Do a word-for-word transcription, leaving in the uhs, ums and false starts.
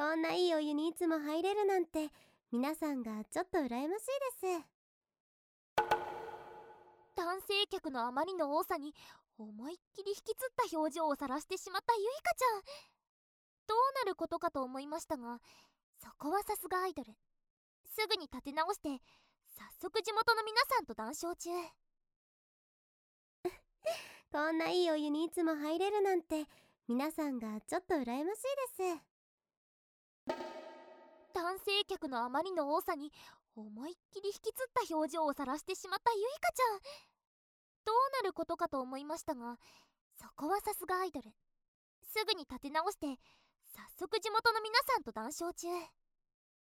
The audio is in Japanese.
こんないいお湯にいつも入れるなんて、皆さんがちょっと羨ましいです。 男性客のあまりの多さに思いっきり引きつった表情を晒してしまったゆいかちゃん。どうなることかと思いましたが、そこはさすがアイドル。すぐに立て直して早速地元の皆さんと談笑中。 こんないいお湯にいつも入れるなんて、皆さんがちょっと羨ましいです。 男性客のあまりの多さに思いっきり引きつった表情を晒してしまったゆいかちゃん。どうなることかと思いましたが、そこはさすがアイドル。すぐに立て直して早速地元の皆さんと談笑中。